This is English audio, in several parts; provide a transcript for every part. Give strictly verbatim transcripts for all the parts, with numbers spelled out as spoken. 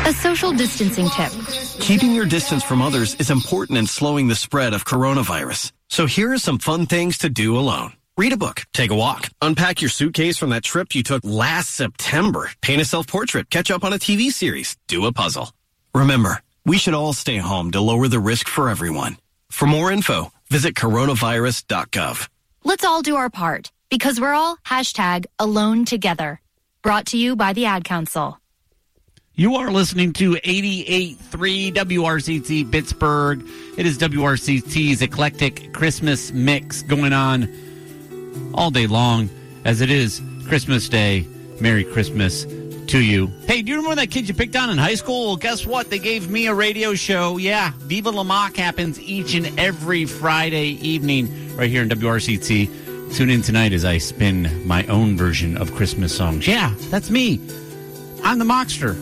A social distancing tip. Keeping your distance from others is important in slowing the spread of coronavirus. So here are some fun things to do alone. Read a book, take a walk, unpack your suitcase from that trip you took last September, paint a self-portrait, catch up on a T V series, do a puzzle. Remember, we should all stay home to lower the risk for everyone. For more info, visit coronavirus dot gov. Let's all do our part, because we're all hashtag alone together. Brought to you by the Ad Council. You are listening to eighty-eight point three W R C T Pittsburgh. It is W R C T's eclectic Christmas mix going on all day long, as it is Christmas Day. Merry Christmas to you. Hey, do you remember that kid you picked on in high school? Well, guess what? They gave me a radio show. Yeah, Viva La Mock happens each and every Friday evening right here in W R C T. Tune in tonight as I spin my own version of Christmas songs. Yeah, that's me. I'm the Mockster.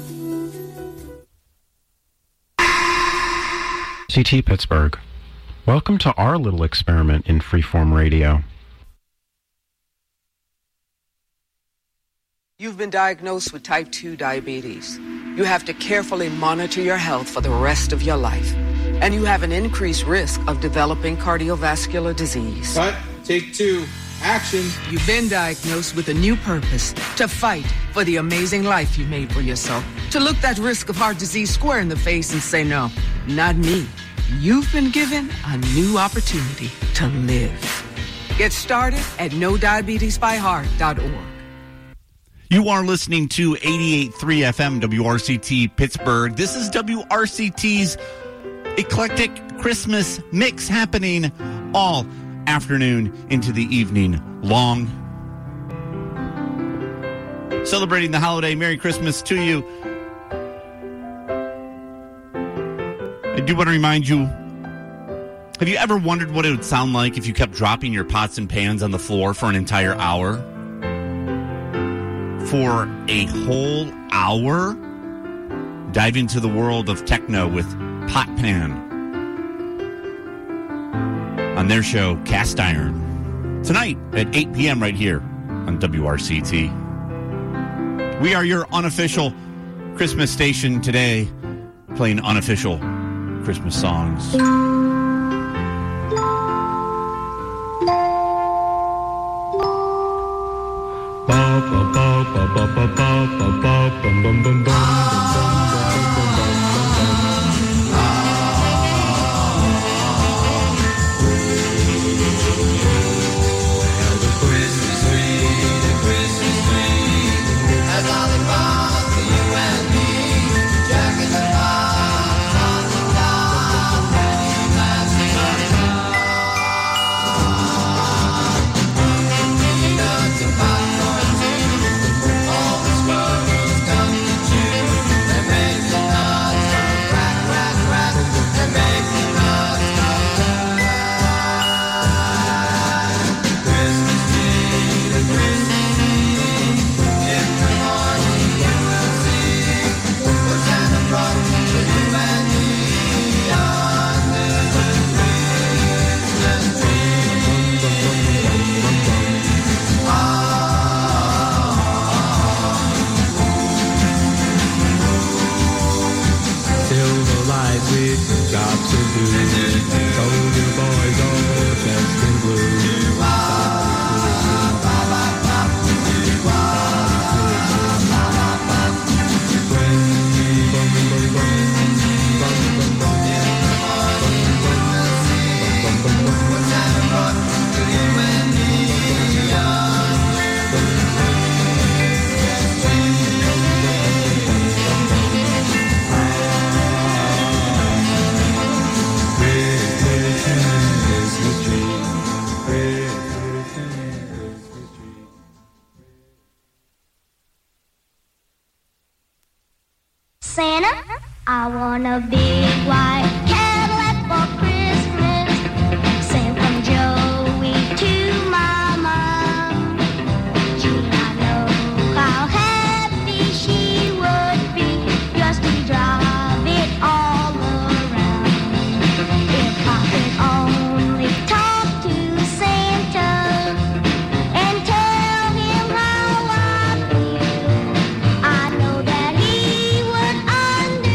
C T Pittsburgh. Welcome to our little experiment in freeform radio. You've been diagnosed with type two diabetes. You have to carefully monitor your health for the rest of your life. And you have an increased risk of developing cardiovascular disease. Cut. Take two. Action. You've been diagnosed with a new purpose, to fight for the amazing life you made for yourself. To look that risk of heart disease square in the face and say, no, not me. You've been given a new opportunity to live. Get started at no diabetes by heart dot org. You are listening to eighty-eight point three F M W R C T Pittsburgh. This is W R C T's eclectic Christmas mix happening all afternoon into the evening long. Celebrating the holiday. Merry Christmas to you. I do want to remind you, have you ever wondered what it would sound like if you kept dropping your pots and pans on the floor for an entire hour? For a whole hour? Dive into the world of techno with Pot Pan on their show, Cast Iron. Tonight at eight p.m. right here on W R C T. We are your unofficial Christmas station today, playing unofficial Christmas songs. Santa, I want a big white Cadillac for Christmas. Send from Joey to my mom. Gee, I know how happy she would be just to drive it all around. If I could only talk to Santa and tell him how I feel, I know that he would understand.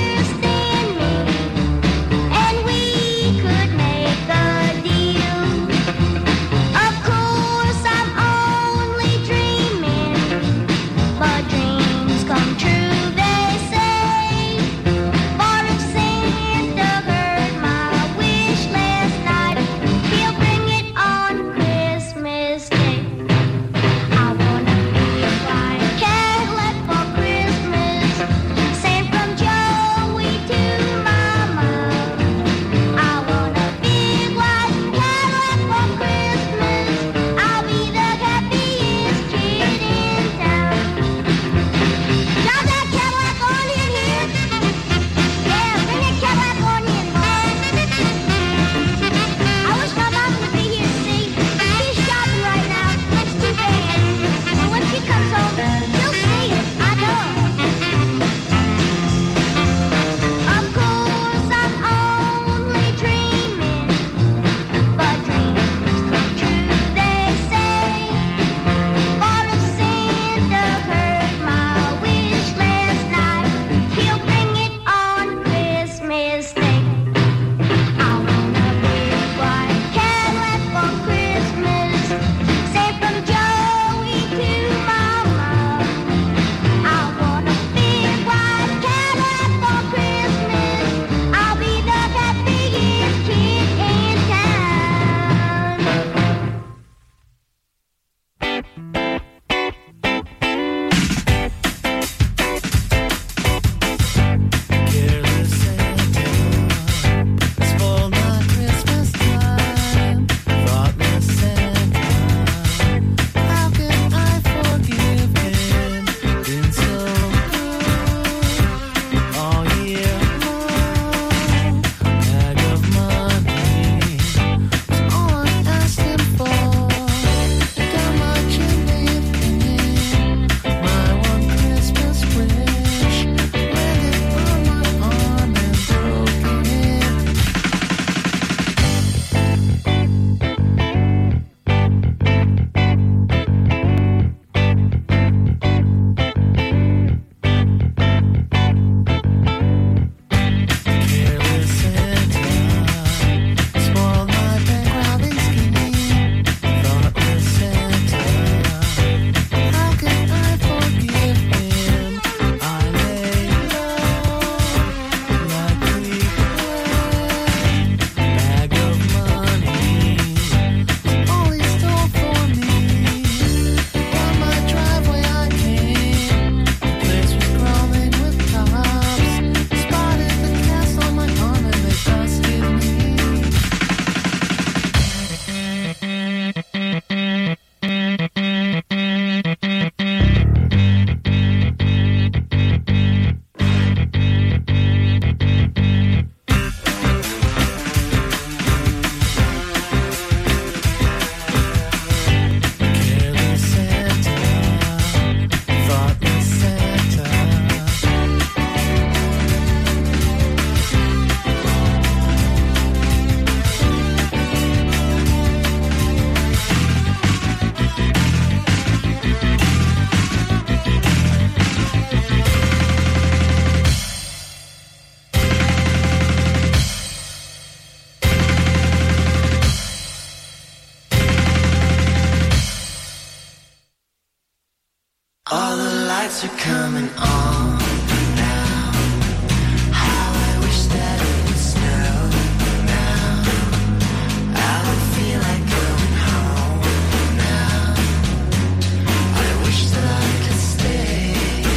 lights are coming on now. How I wish that it would snow now. I would feel like going home now. I wish that I could stay.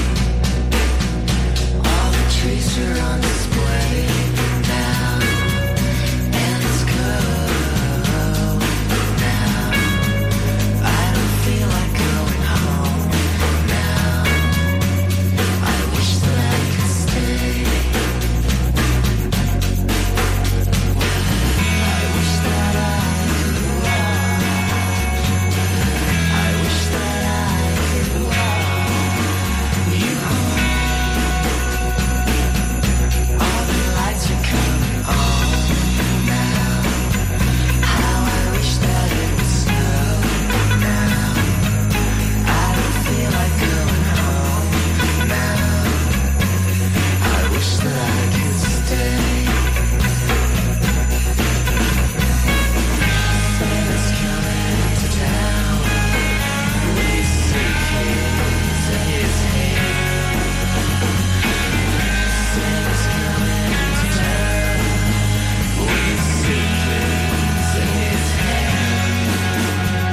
All the trees are on display now, and it's cold now. I don't feel like going home now. I wish that I could stay. I wish that I could walk. I wish that I could walk you home. All the lights are coming on now. How I wish that it would snow now. I don't feel like going home now. I wish that I could stay. Santa's coming to town with his suitcase in his hand. Santa's coming to town with his suitcase in his hand.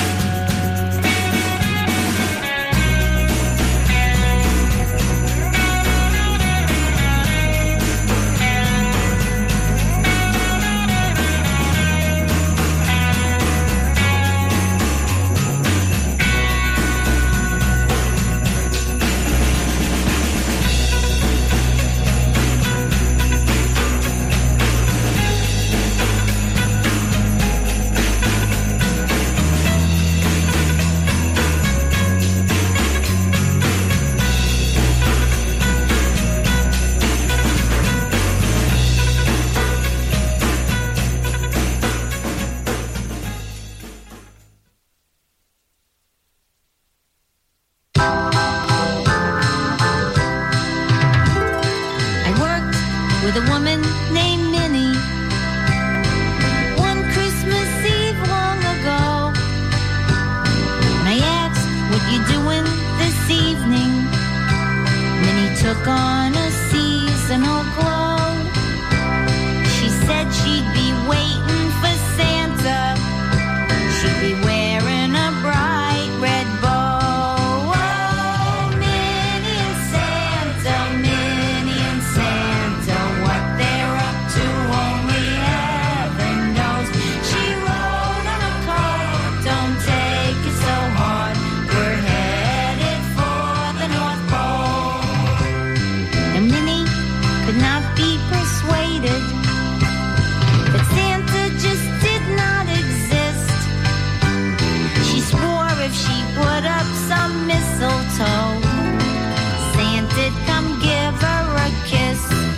I worked with a woman named Minnie one Christmas Eve long ago. And I asked, what you doing this evening? Minnie took on a seasonal glow. She said she'd be waiting for Santa. She'd be wearing a bright red bow. Oh, Minnie and Santa, Minnie and Santa, what they're up to only heaven knows. She wrote on a card, don't take it so hard. We're headed for the North Pole. And Minnie could not be persuaded that Santa just did not exist. She swore if she put up some mistletoe, Santa'd come give her a kiss.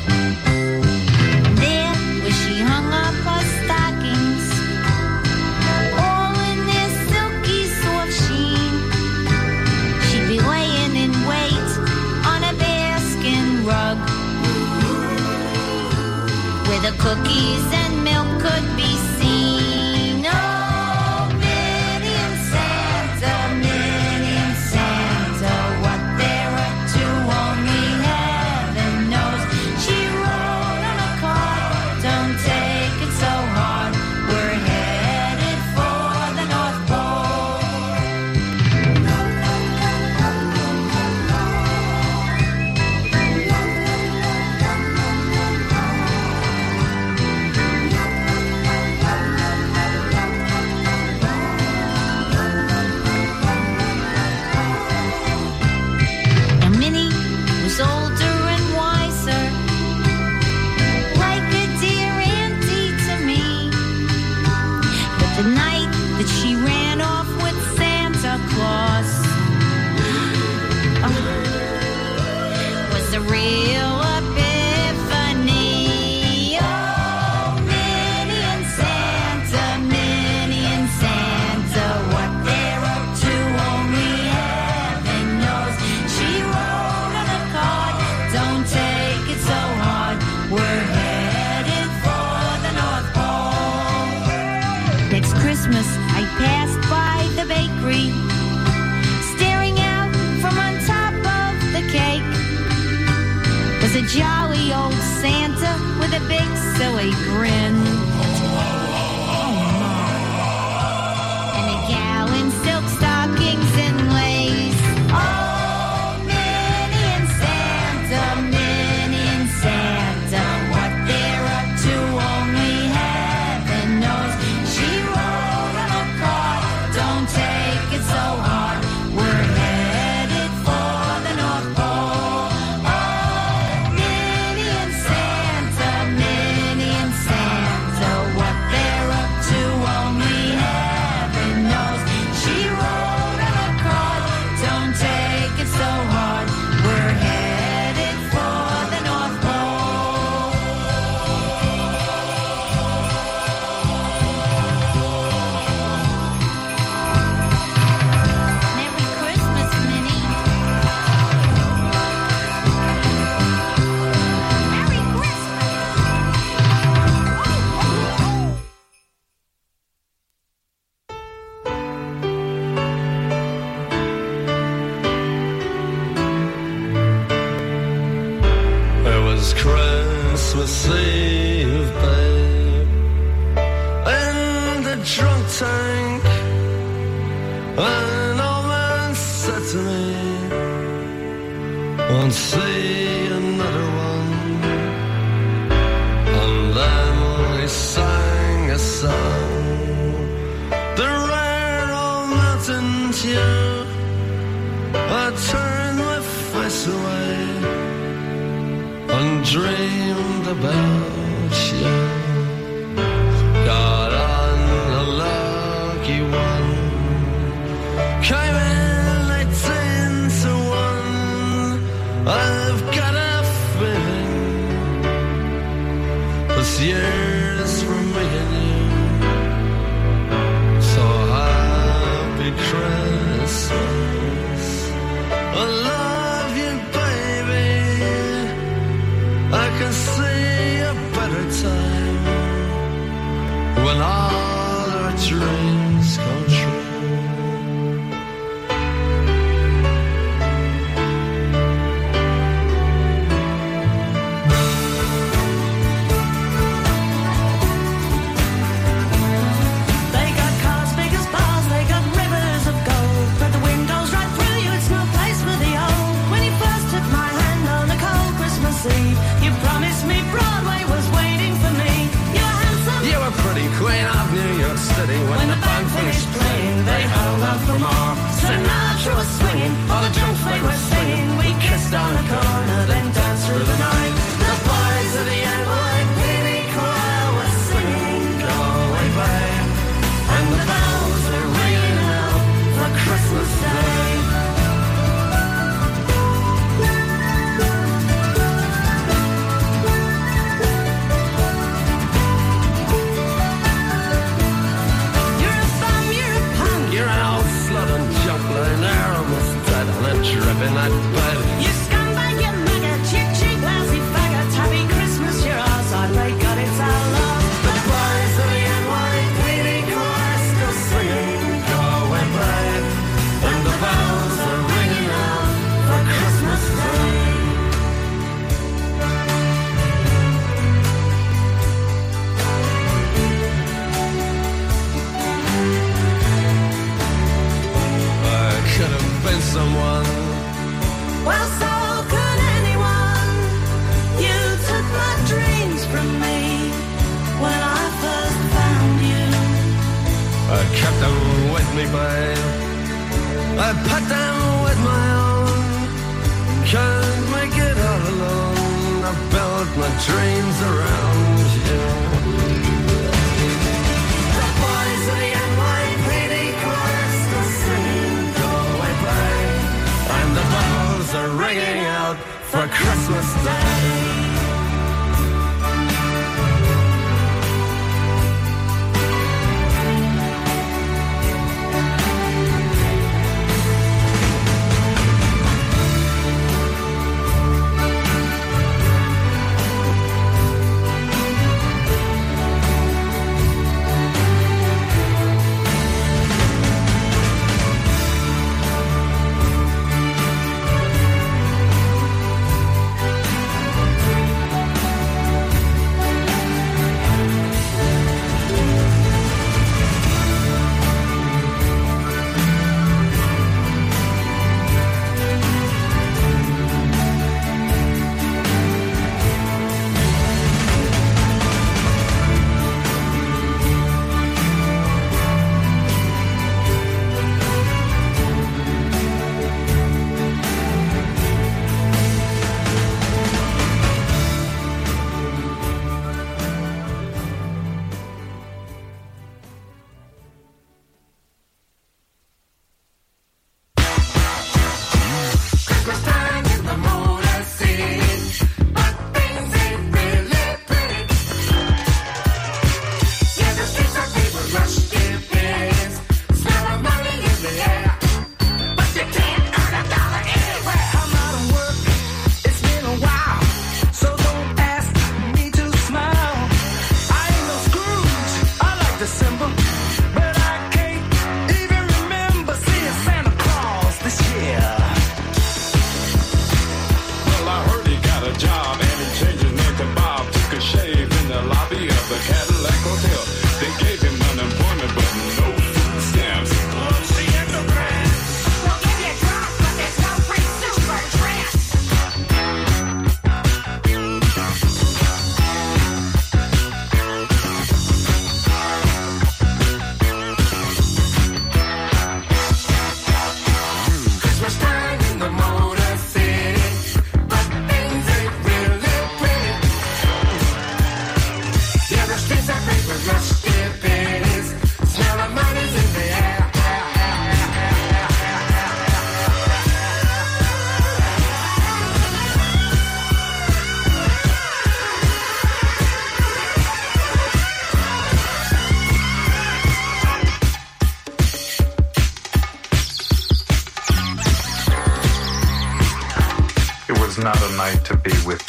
There where she hung up her stockings, all in their silky soft sheen, she'd be laying in wait on a bearskin rug, where the cookies and milk could be seen. Oh, Minnie and Santa, Minnie and Santa, what they're up to only heaven knows. She wrote on a card, don't take it so hard. We're headed for the North And Minnie was older and wiser, like a dear auntie to me. But the night that she ran off with Santa Claus oh, was a real epiphany. Oh, Minnie and Santa, Minnie and Santa, what they're up to only heaven knows. She wrote on a card, don't take it so hard. We're headed for the North Pole. Next Christmas, I passed by the bakery, staring out from on top of jolly old Santa with a big silly grin. And a gal in silk stockings and lace. Oh, Minnie and Santa, Minnie and Santa, what they're up to only heaven knows. She wrote on a card, don't take it so hard. We're headed for the North Pole. Oh, Minnie and Santa, Minnie and Santa, what they're up to only heaven knows. She wrote on a card, don't take it so hard. We're headed for the North Pole. Merry Christmas, Minnie. Merry Christmas. It was Christmas Eve, babe, in the drunk tank. An old man said to me, won't see another one. And then he sang a song, the rare old mountain tune. I turned my face away and dreamed about you. Got on a lucky one, came in eighteen to one. I've got a feeling this year's for me and you. So happy Christmas, I love you, baby. I can see a better time when all our dreams come true. They got cars big as bars, they got rivers of gold, but the windows right through you, it's no place for the old. When you first took my hand on a cold Christmas Eve, you promised me Broadway was waiting for me. You were handsome, You were pretty queen of New York City. When, when the the band band finished finished playing, they held out for more. Sinatra was swinging, all the drunk folk were singing. We kissed on a corner, then danced through the night. The boys of the N Y P D choir were singing, Go Away Babe, and the bells were ringing out for Christmas Day. You're a bum, you're a punk, You're an old slut and junk lying there almost dead on a drip in that bed. you scumbag, you maggot, you cheap, lousy faggot. Happy Christmas, you're ours, I pray God it's our love. The boys of the N Y P D choir still singing, Go Away Babe, and the bells are ringing out for Christmas Day. I could have been someone. Well, so could anyone. You took my dreams from me when I first found you. I kept them with me, babe. I put them with my own. Can't make it all alone. I built my dreams around you. The boys of the N Y P D choir still singing, Go Away Babe, and the bells are ringing out for Christmas Day.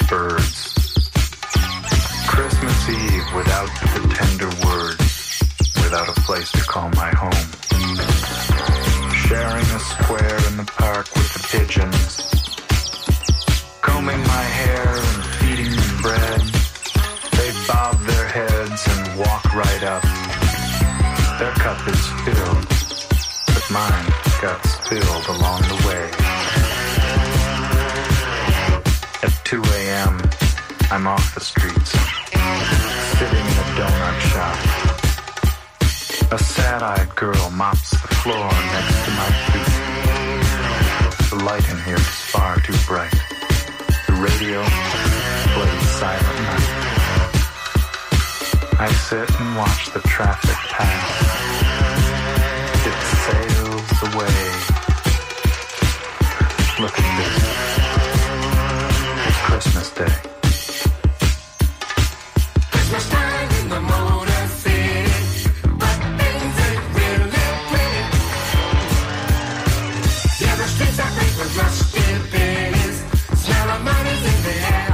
birds. Christmas Eve without the tender words, without a place to call my home. Sharing a square in the park with the pigeons. Combing my hair and feeding them bread. They bob their heads and walk right up. Their cup is filled, but mine got spilled along the way. At two a.m., I'm off the streets, sitting in a donut shop. A sad-eyed girl mops the floor next to my feet. The light in here is far too bright. The radio plays Silent Night. I sit and watch the traffic pass. It sails away. Look at this. It's Christmas Day. Christmas time in the Motor City, but things ain't really pretty. Yeah, the streets are filled with rusty pennies. Smell of money's in the air.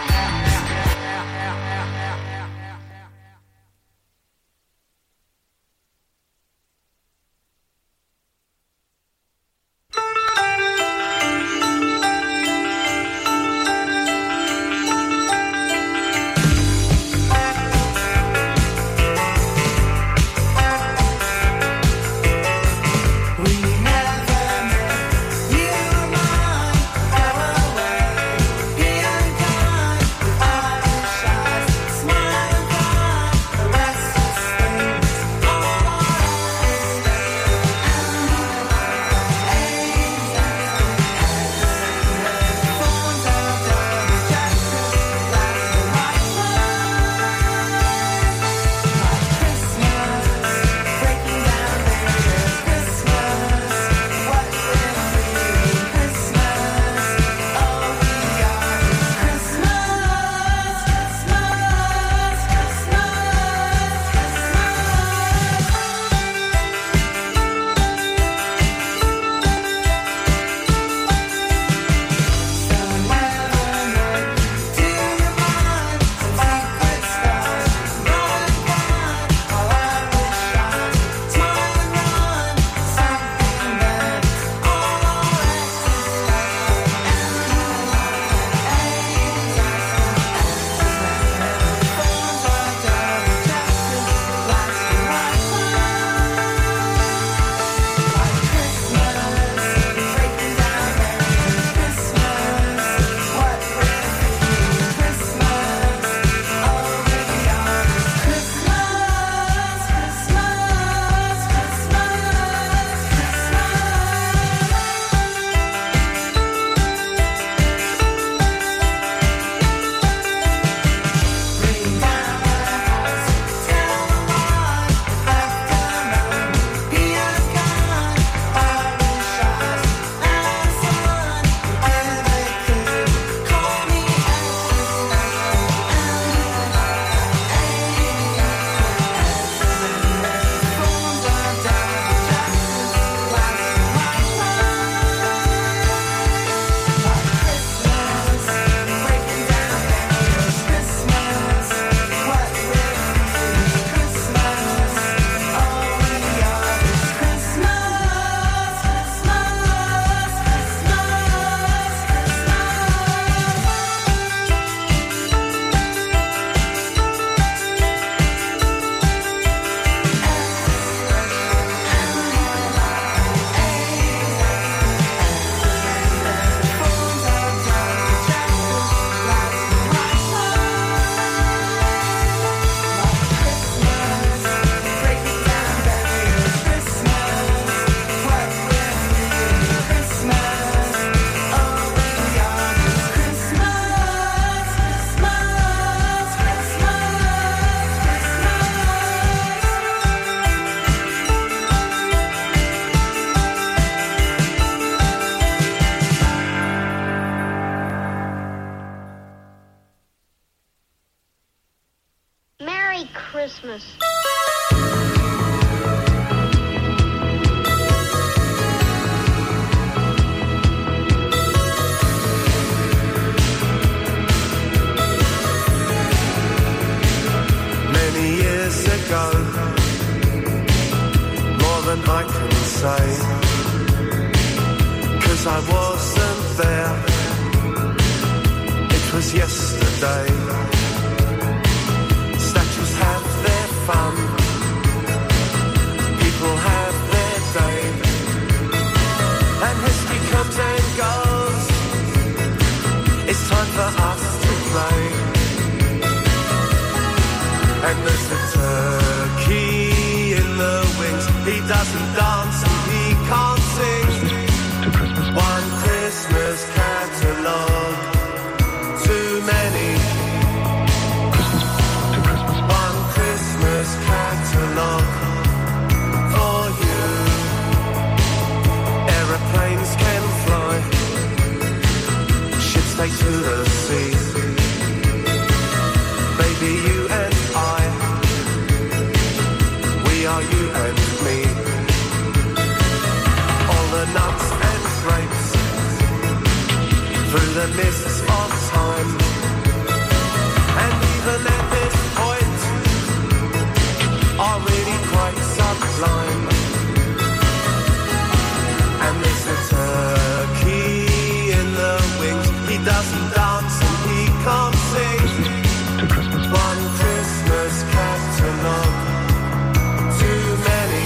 Christmas. ago, more than I can say, 'cause I wasn't there, it was yesterday. Statues have their fun, people have their day, and history comes and goes, it's time for us to play. And there's the turkey in the wings, he doesn't dance and he can't sing. One Christmas catalogue, too many. One Christmas catalogue for you. Aeroplanes can fly, ships take to the sea. Baby, you and I, we are you and me. All the nuts and grapes through the mists of time, and even at this point are really quite sublime. And there's the turkey in the wings, he doesn't dance and he can't sing. One Christmas catalogue, too many.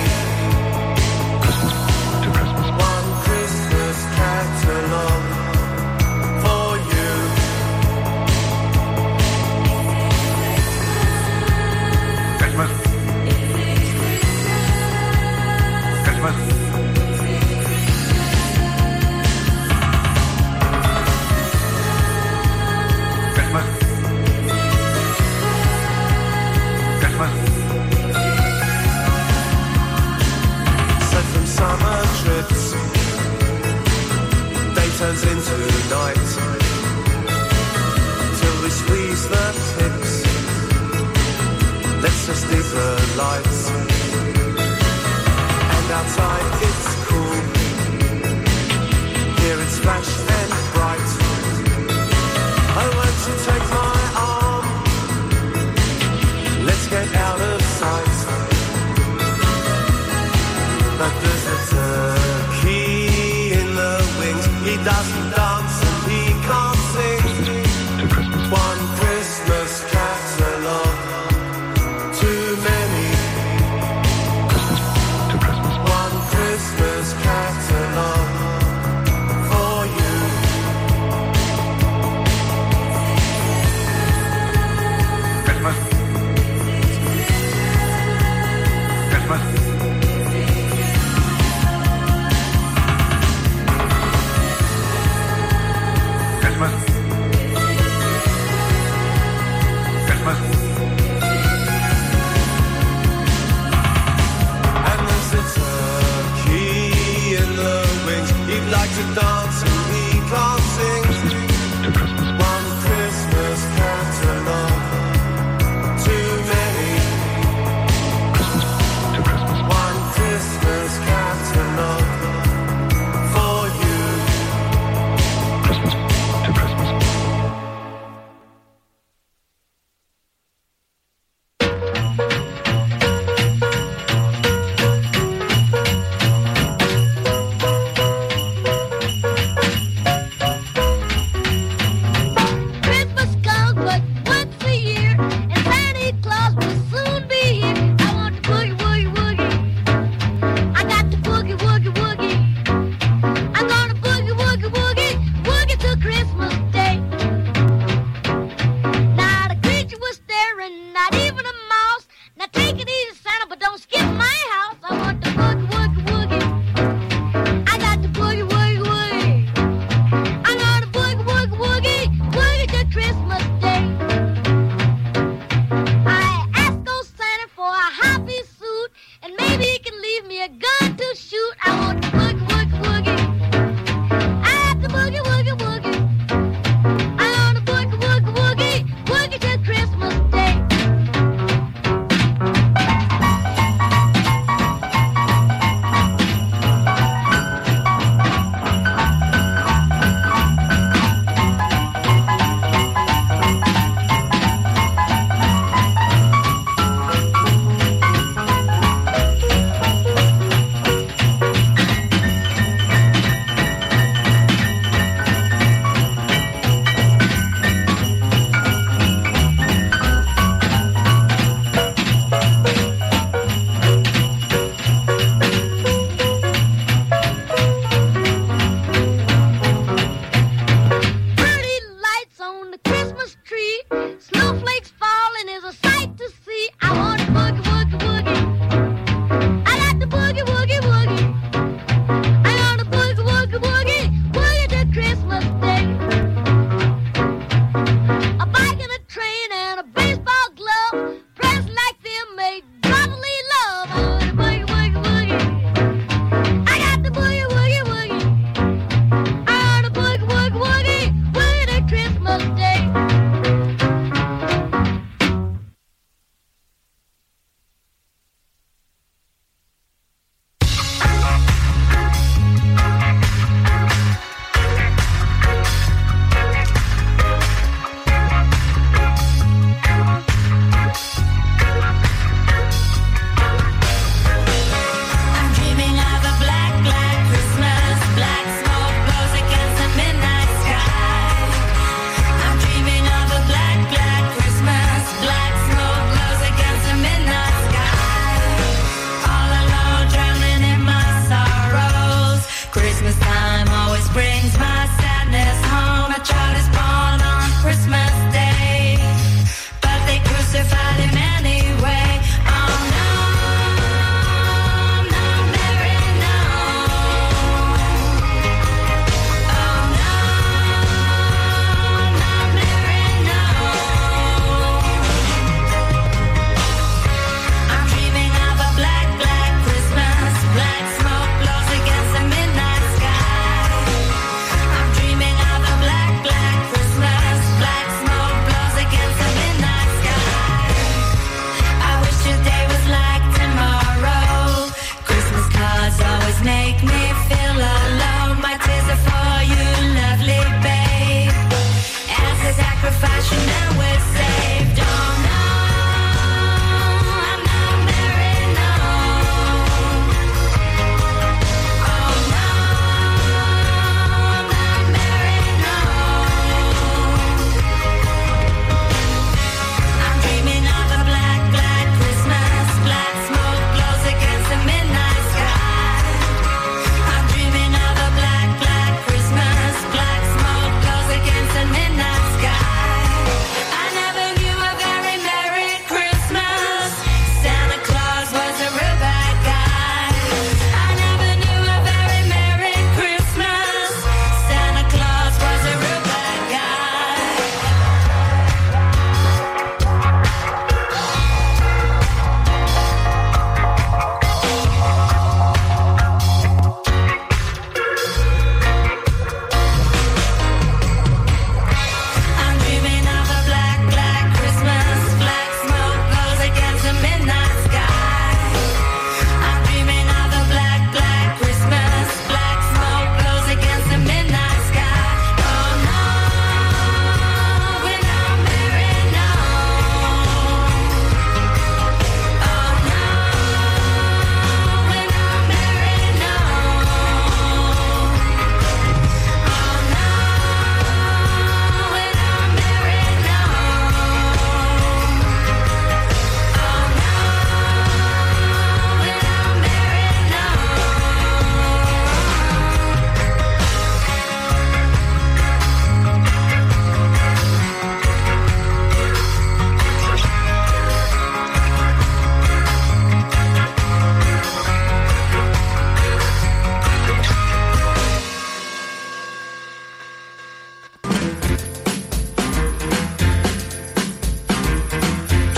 One Christmas catalogue for you. Christmas. Christmas. Christmas. So from summer trips, day turns into night, till we squeeze the tips, let's just leave the lights, and outside it's cool, here it's flash and bright. Oh, won't you take my arm, let's get out of sight. But there's a turkey in the wings, he doesn't dance and he can't sing. One Christmas catalogue, too many. One Christmas catalogue for you.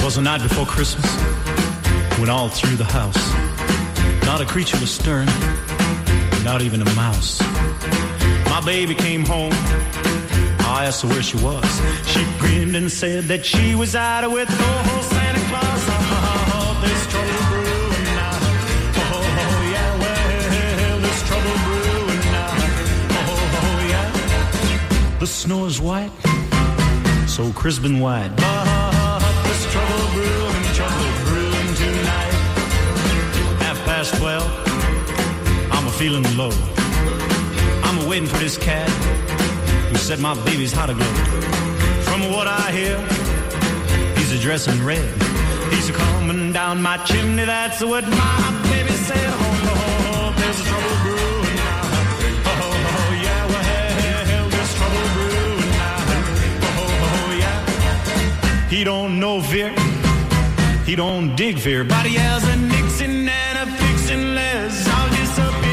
'Twas the night before Christmas, when all through the house, not a creature was stirring, not even a mouse. My baby came home. I asked her where she was. She grinned and said that she was out with oh Santa Claus. Oh, there's trouble brewing now. Oh, oh yeah, well, there's trouble brewing now. Oh, oh yeah. The snow is white, so crisp and white. But there's trouble brewing, trouble brewing tonight. Half past twelve, I'm a feeling low. I'm a waiting for this cat who said my baby's hot to go. From what I hear, he's a dressing red. He's a coming down my chimney, that's what my baby said. Oh, oh, oh, there's trouble brewing now. Oh, oh, oh, yeah, well, there's trouble brewing now. Oh, oh, oh, yeah. He don't know fear, he don't dig fear, but he has a Nixon and a fixin' Les. I'll disappear.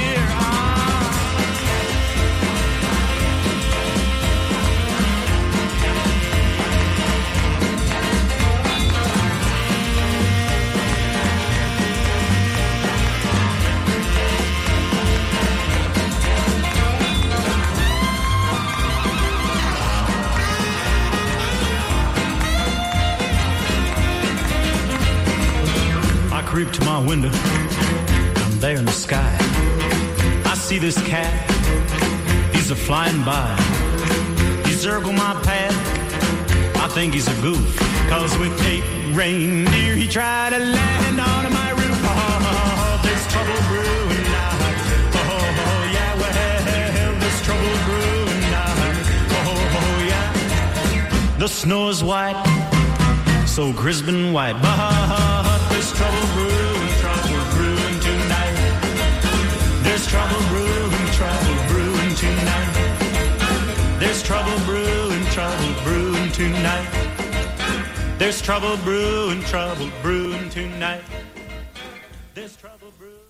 Creep to my window, I'm there in the sky. I see this cat, he's a flying by. He circled my path, I think he's a goof, cause with eight reindeer he tried to land on my roof. Oh, there's trouble brewing now. Oh, oh yeah, well, there's trouble brewing now. Oh, oh yeah. The snow is white, so crisp and white, but there's trouble brewing, trouble brewing tonight. There's trouble brewing, trouble brewing tonight. There's trouble brewing, trouble brewing tonight. There's trouble brewing, trouble brewing tonight. There's trouble brewing.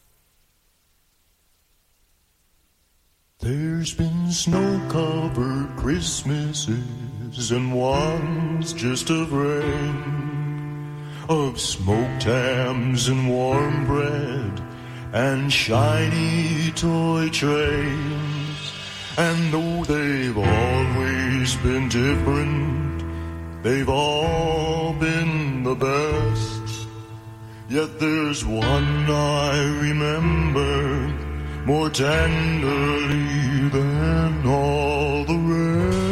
There's been snow-covered Christmases and ones just of rain, of smoked hams and warm bread and shiny toy trains. And though they've always been different, they've all been the best. Yet there's one I remember more tenderly than all the rest.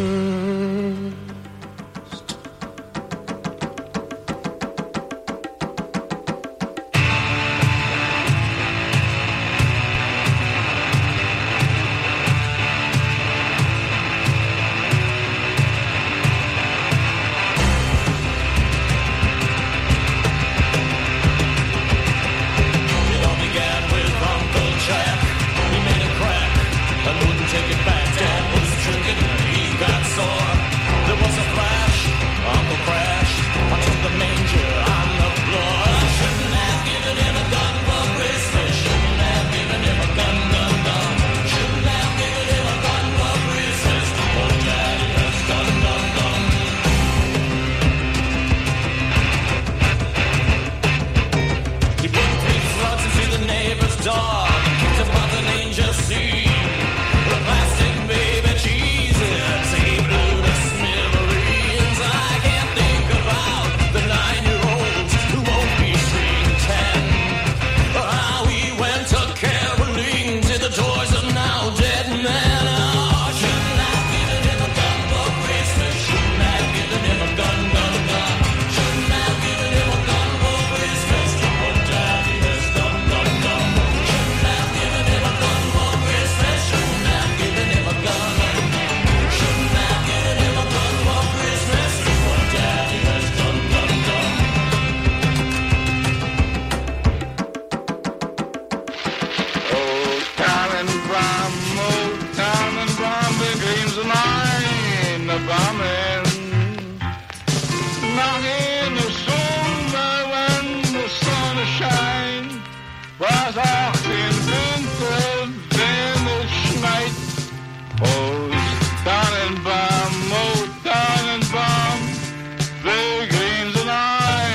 Tannenbaum, oh Tannenbaum, the greens and I.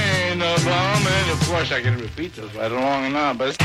course, I can repeat this right along now, but...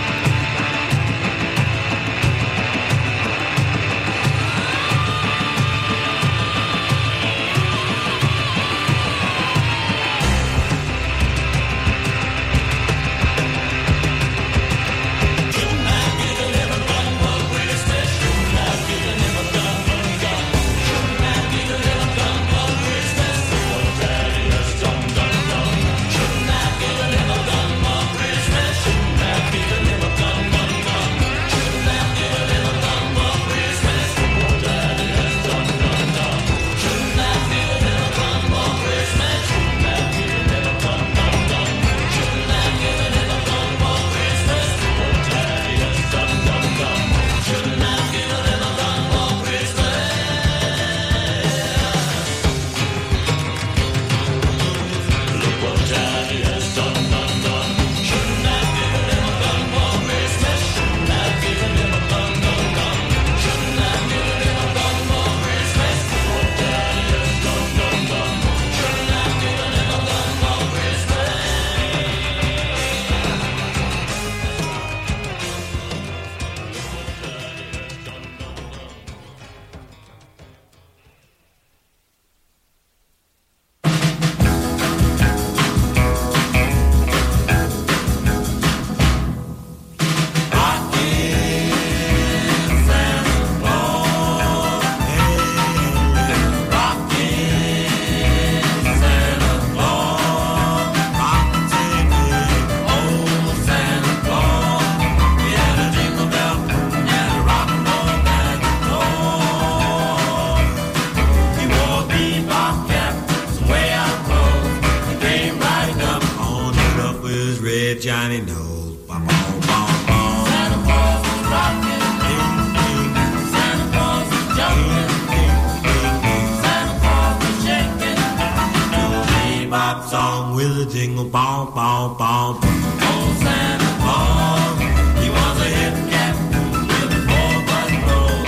Johnny knows. Bum, bum, bum, bum. Santa Claus is rocking. Ding, ding. Santa Claus is jumping. Ding, ding, ding. Santa Claus is shaking. Do a bebop song with a jingle ball, ball, ball. Old Santa Claus, he was a hip cat with a four-button roll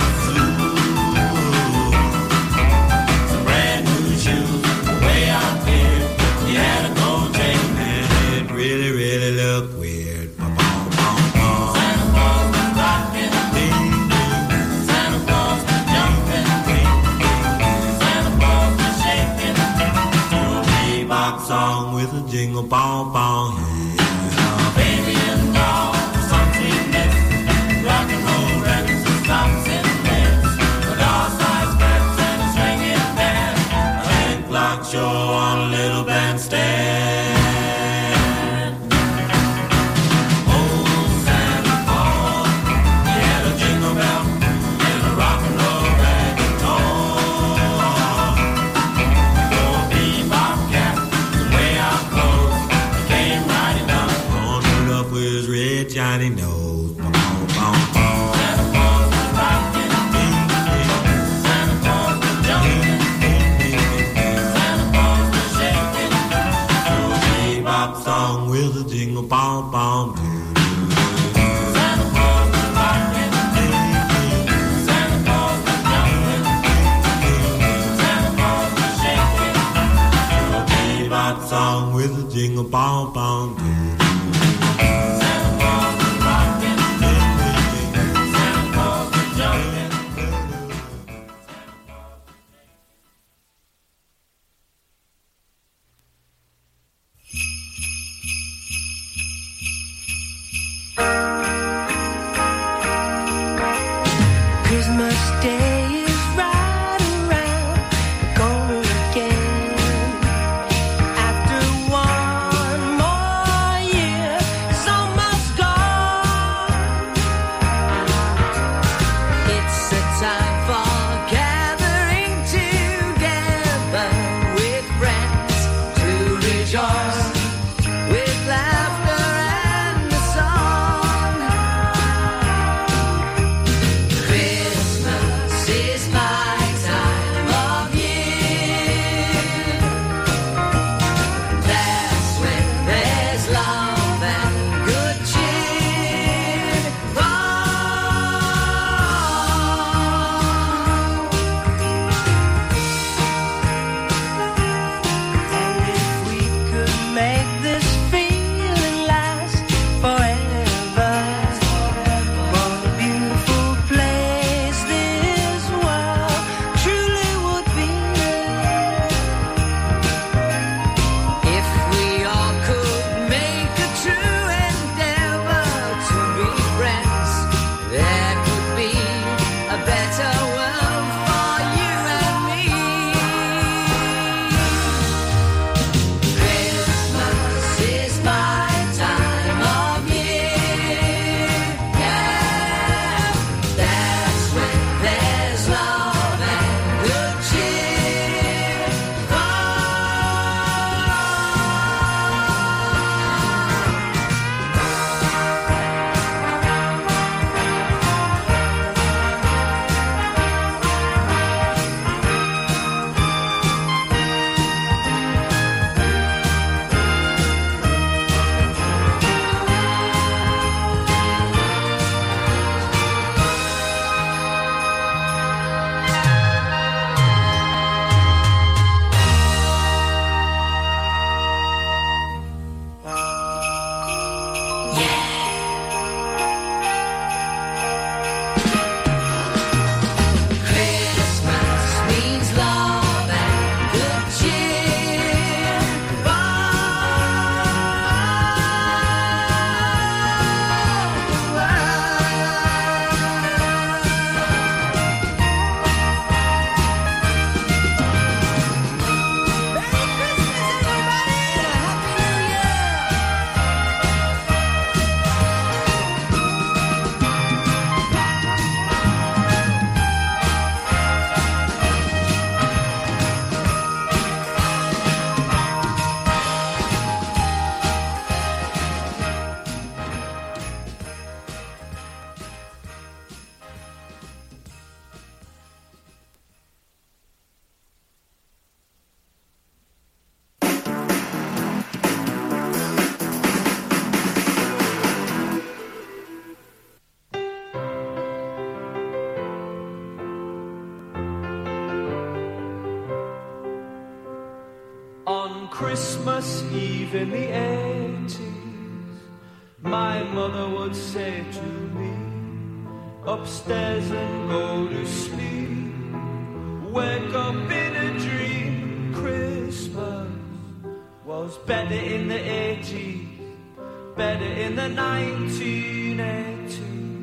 suit. Some brand new shoes, way out there. He had a gold chain and it really, really looked weird. Bum, bum, bum, bum. Santa Claus was rocking. Ding, ding. Santa Claus was jumping. Ding, ding. Santa Claus was shaking. Do a bebop song with a jingle ball, ball. Yeah. Baby and doll, some sweetness. Rock and roll records and stops and dance. A doll-sized skirts and a swinging band. A hand clock show on a little bandstand. Johnny knows. Bum, bum, bum, bum. Santa Claus was rocking. Ding, ding. Santa Claus was jumping. Ding, ding, ding. Santa Claus was shaking. Do a bebop song with a jingle ball, ball, doo, doo, doo. Santa Claus was rocking. Ding, ding. Santa Claus was jumping. Ding, ding. Santa Claus was shaking. Do a bebop song with a jingle ball, ball, doo. Christmas Day is right around the corner again. After one more year, it's almost gone. It's a time for gathering together with friends to rejoice with laughter and the song. Christmas is my time of year. That's when there's love and good cheer. And if we could Christmas Eve in the eighties, my mother would say to me, upstairs and go to sleep, wake up in a dream. Christmas was better in the eighties, better in the nineteen eighties.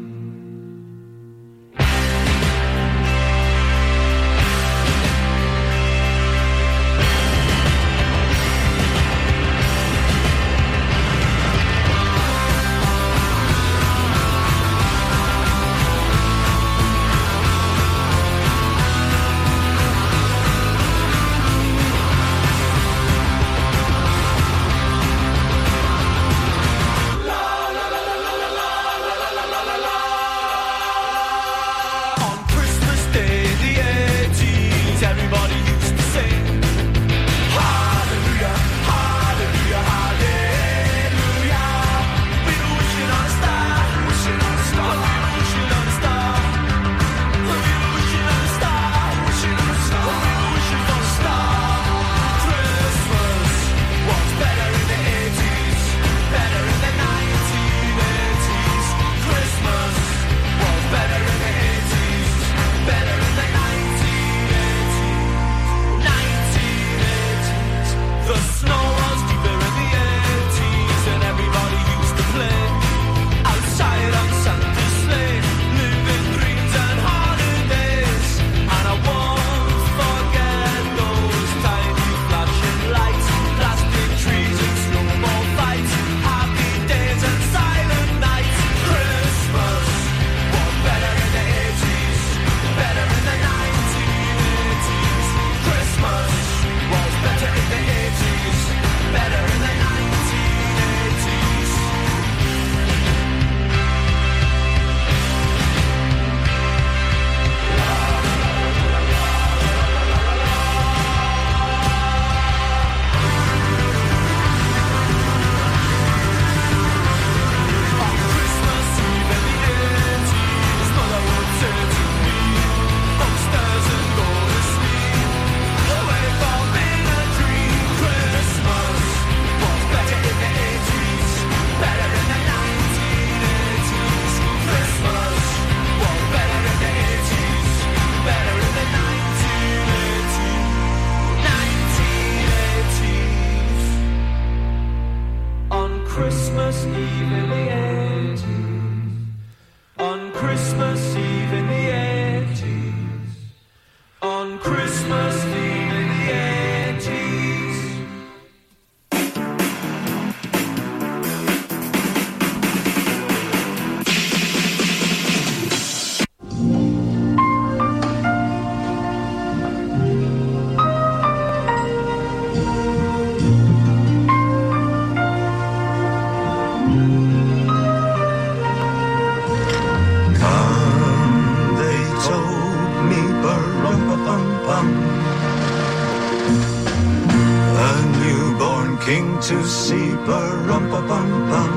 To see ba-rum-pa-bum-bum.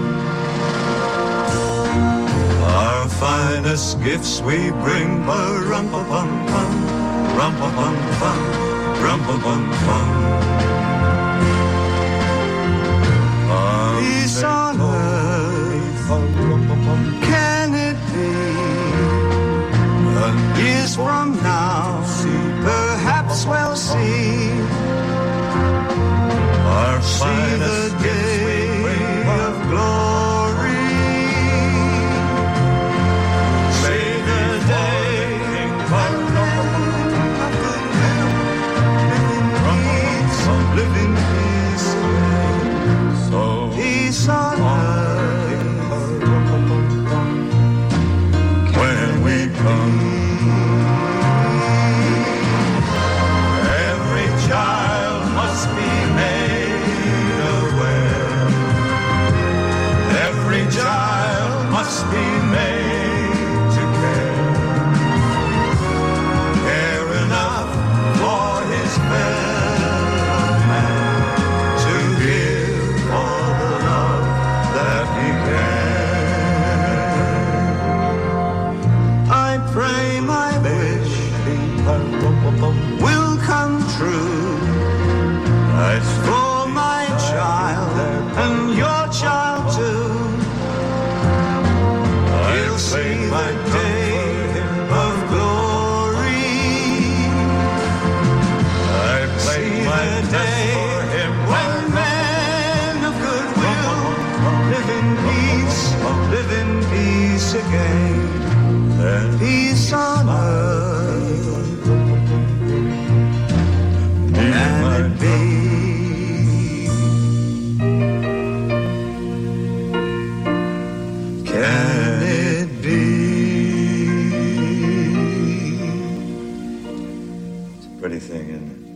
Our finest gifts we bring ba-rum-pa-bum-bum, rum-pa-bum-bum, rum-pa-bum-bum. Peace on earth, can it be? Years from now, perhaps we'll see. Our see the day of glory. See the day of good health, living peace, again. Peace on earth. And it be. Can it be? It's a pretty thing, isn't it?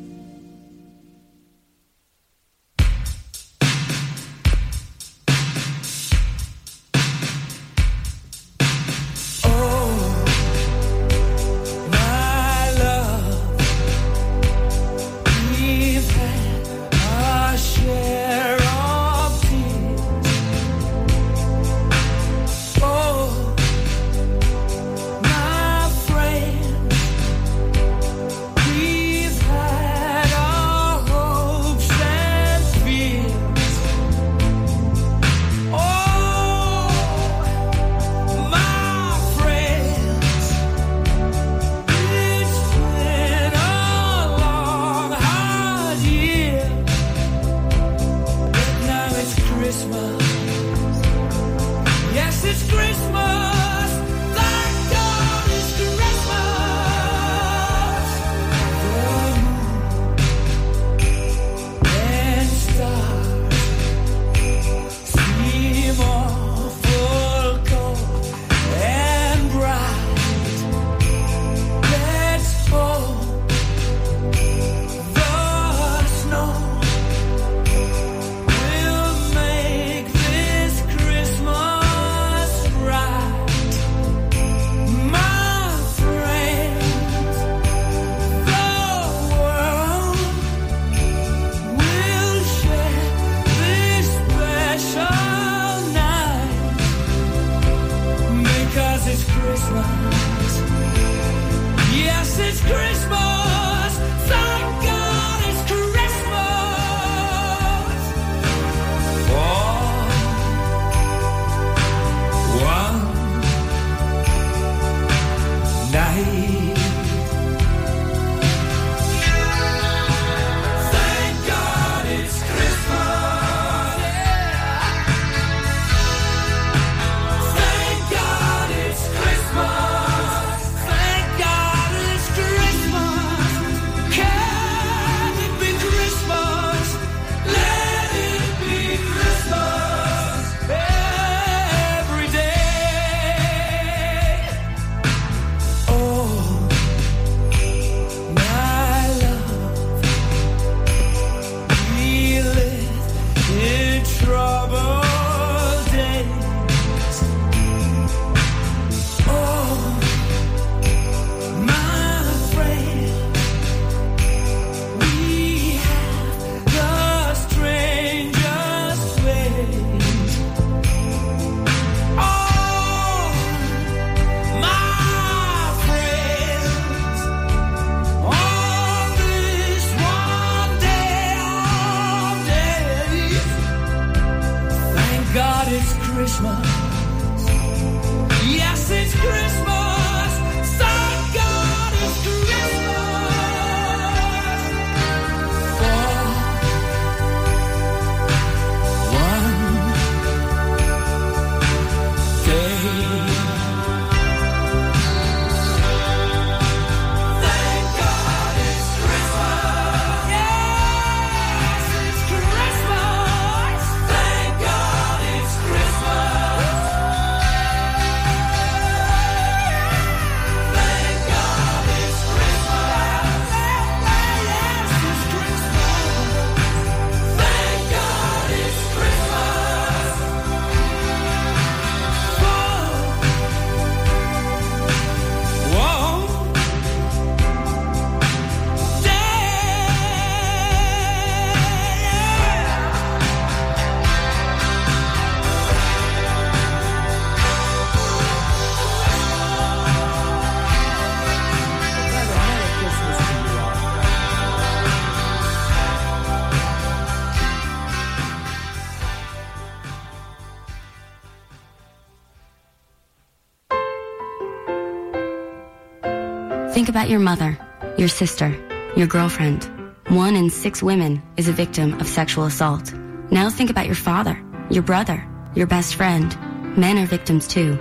Think about your mother, your sister, your girlfriend. One in six women is a victim of sexual assault. Now think about your father, your brother, your best friend. Men are victims too.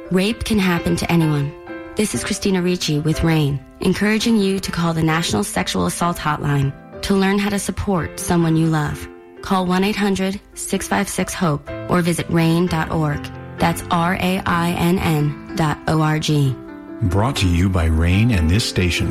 Rape can happen to anyone. This is Christina Ricci with RAIN, encouraging you to call the National Sexual Assault Hotline to learn how to support someone you love. Call one eight hundred six five six HOPE or visit rain dot org. That's R A I N N dot O R G. Brought to you by RAIN and this station.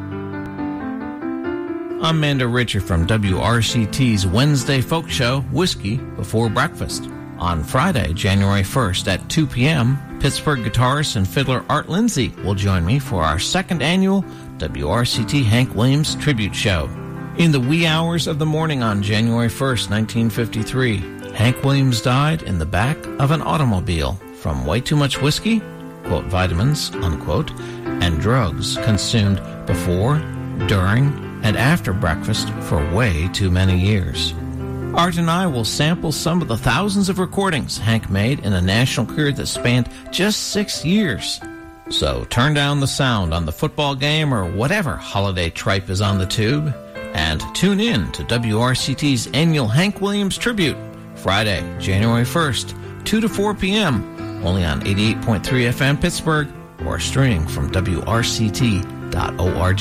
I'm Amanda Richard from W R C T's Wednesday folk show, Whiskey Before Breakfast. On Friday, January first at two p.m., Pittsburgh guitarist and fiddler Art Lindsay will join me for our second annual W R C T Hank Williams Tribute Show. In the wee hours of the morning on January first, nineteen fifty-three, Hank Williams died in the back of an automobile from way too much whiskey, quote, vitamins, unquote, and drugs consumed before, during, and after breakfast for way too many years. Art and I will sample some of the thousands of recordings Hank made in a national career that spanned just six years. So turn down the sound on the football game or whatever holiday tripe is on the tube, and tune in to W R C T's annual Hank Williams Tribute, Friday, January first, two to four p.m., only on eighty-eight point three F M Pittsburgh or streaming from W R C T dot org.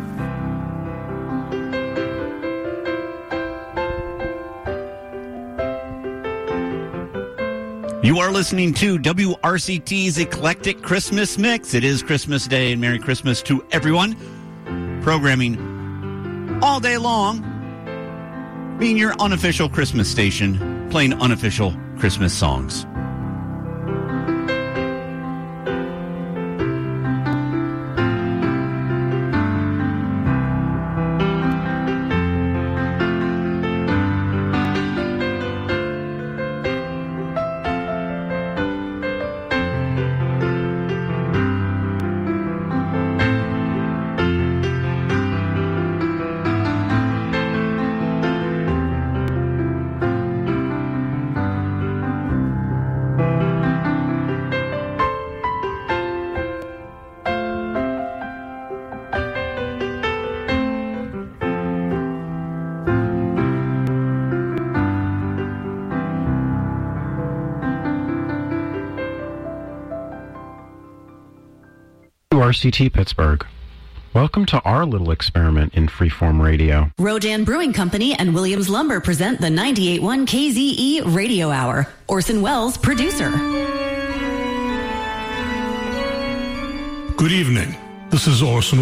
You are listening to W R C T's Eclectic Christmas Mix. It is Christmas Day, and Merry Christmas to everyone. Programming all day long, being your unofficial Christmas station, playing unofficial Christmas songs. W R C T Pittsburgh. Welcome to our little experiment in freeform radio. Rodan Brewing Company and Williams Lumber present the ninety-eight point one K Z E Radio Hour. Orson Welles, producer. Good evening. This is Orson